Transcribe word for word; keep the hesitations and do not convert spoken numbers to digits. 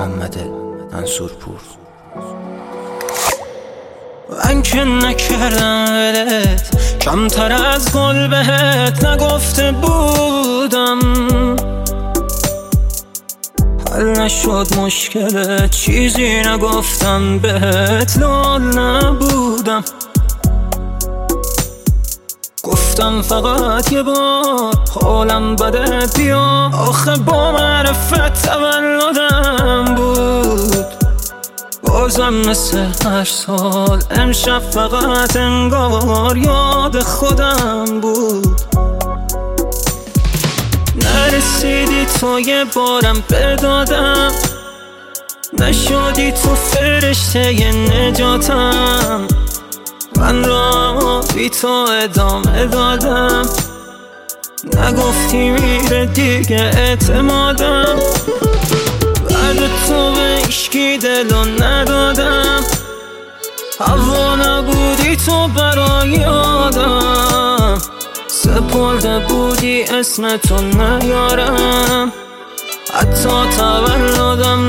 محمد منصورپور. من که نکردم ولت، کمتر از گل بهت نگفته بودم. حل نشد مشکلت، چیزی نگفتم بهت، لال نبودم. گفتم فقط یه بار حالم بده بیا، آخه با معرفت تولدم بود. بازم مثل هر سال امشب فقط انگار یاد خودم بود. نرسیدی تو یه بارم بدادم، نشدی تو فرشته نجاتم. من را بی تو ادامه دادم، نگفتی میره دیگه اعتمادم. بعد تو به عشقی دلو ندادم، هوا نبودی تو برای آدم. سپرده بودی اسم تو نیارم، حتی تولدم